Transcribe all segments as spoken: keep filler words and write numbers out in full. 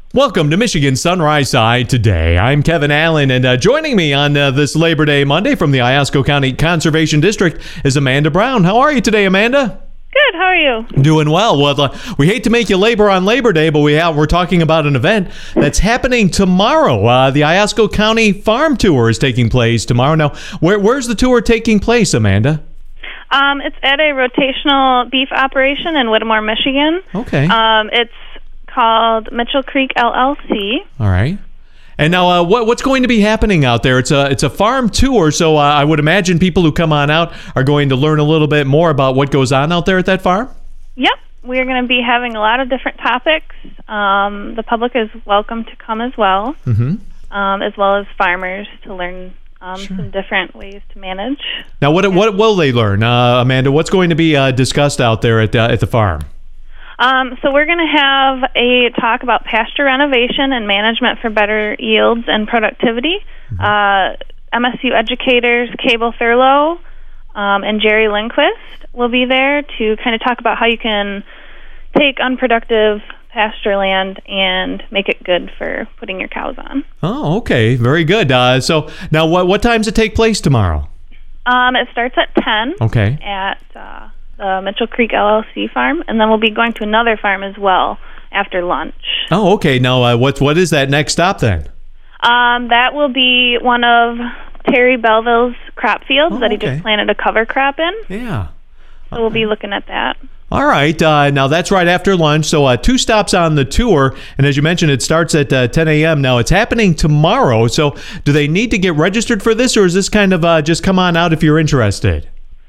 Welcome to Michigan Sunrise Side today. I'm Kevin Allen, and uh, joining me on uh, this Labor Day Monday from the Iosco County Conservation District is Amanda Brown. How are you today, Amanda? Good. How are you? Doing well. Well, uh, we hate to make you labor on Labor Day, but we have, we're talking about an event that's happening tomorrow. Uh, the Iosco County Farm Tour is taking place tomorrow. Now, where, where's the tour taking place, Amanda? Um, it's at a rotational beef operation in Whittemore, Michigan. Okay. Um, it's called Mitchell Creek L L C. All right. And now, uh, what, what's going to be happening out there? It's a it's a farm tour, so uh, I would imagine people who come on out are going to learn a little bit more about what goes on out there at that farm? Yep. We're going to be having a lot of different topics. Um, the public is welcome to come as well, mm-hmm. um, as well as farmers to learn um, Sure. some different ways to manage. Now, what what will they learn, uh, Amanda? What's going to be uh, discussed out there at uh, at the farm? Um, so we're going to have a talk about pasture renovation and management for better yields and productivity. Mm-hmm. Uh, M S U educators Cable Thurlow um, and Jerry Lindquist will be there to kind of talk about how you can take unproductive pasture land and make it good for putting your cows on. Oh, okay. Very good. Uh, so now what, what time does it take place tomorrow? Um, it starts at ten Okay. at uh, the Mitchell Creek L L C farm, and then we'll be going to another farm as well after lunch. Oh, okay. Now, uh, what, what is that next stop then? Um, that will be one of Terry Belleville's crop fields Oh, that he okay. just planted a cover crop in. Yeah. So we'll be looking at that. All right. Uh, now, that's right after lunch. So uh, two stops on the tour. And as you mentioned, it starts at uh, ten a.m. Now, it's happening tomorrow. So do they need to get registered for this, or is this kind of uh, just come on out if you're interested?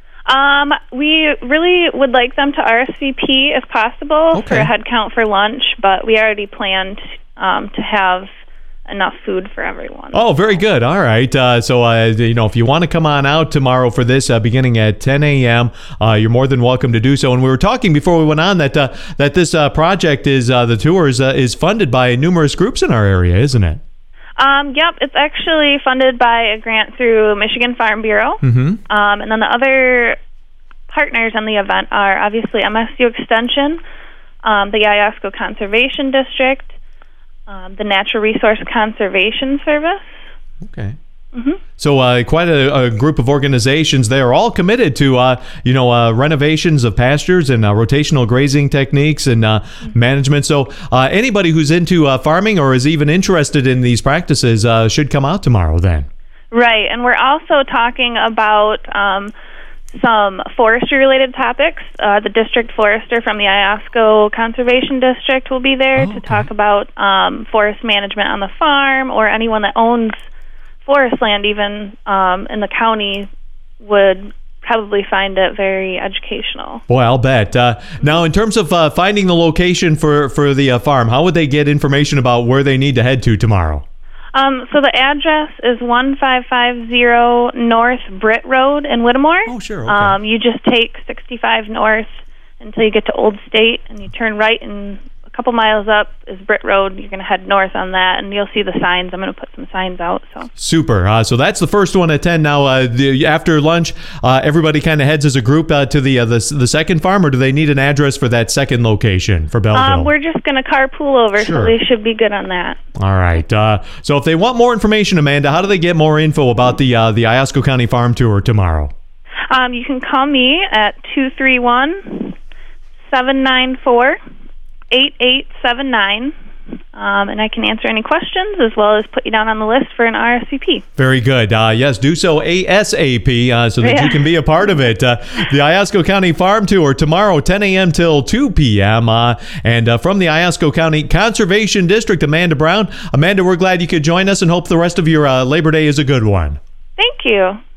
Um, we really would like them to R S V P if possible Okay. for a head count for lunch, but we already planned um, to have enough food for everyone. Oh, very good. All right. Uh, so, uh, you know, if you want to come on out tomorrow for this, uh, beginning at ten a.m., uh, you're more than welcome to do so. And we were talking before we went on that uh, that this uh, project is uh, the tours uh, is funded by numerous groups in our area, isn't it? Um, yep, it's actually funded by a grant through Michigan Farm Bureau. Mm-hmm. Um, and then the other partners in the event are obviously M S U Extension, um, the Iosco Conservation District, um, the Natural Resource Conservation Service. Okay. Mm-hmm. So uh, quite a, a group of organizations. They are all committed to, uh, you know, uh, renovations of pastures and uh, rotational grazing techniques and uh, mm-hmm. management. So uh, anybody who's into uh, farming or is even interested in these practices uh, should come out tomorrow then. Right, and we're also talking about um, some forestry-related topics. Uh, the district forester from the Iosco Conservation District will be there Oh, to okay. talk about um, forest management on the farm, or anyone that owns forest land even um, in the county would probably find it very educational. Boy, I'll bet. Uh, now, in terms of uh, finding the location for, for the uh, farm, how would they get information about where they need to head to tomorrow? Um, so the address is one five five zero North Britt Road in Whittemore. Oh, sure. Okay. Um, you just take sixty-five north until you get to Old State, and you turn right, and a couple miles up is Britt Road. You're going to head north on that, and you'll see the signs. I'm going to put some signs out. So Super. Uh, so that's the first one at ten. Now, uh, the, after lunch, uh, everybody kind of heads as a group uh, to the, uh, the the second farm, or do they need an address for that second location for Belleville? um, we're just going to carpool over, Sure. so they should be good on that. All right. Uh, so if they want more information, Amanda, how do they get more info about the uh, the Iosco County Farm Tour tomorrow? Um, you can call me at two three one, seven nine four, eight eight seven nine, um, and I can answer any questions as well as put you down on the list for an R S V P. Very good. Uh, yes, do so ASAP uh, so that Yeah. you can be a part of it. Uh, the Iosco County Farm Tour tomorrow, ten a.m. till two p.m. Uh, and uh, from the Iosco County Conservation District, Amanda Brown. Amanda, we're glad you could join us and hope the rest of your uh, Labor Day is a good one. Thank you.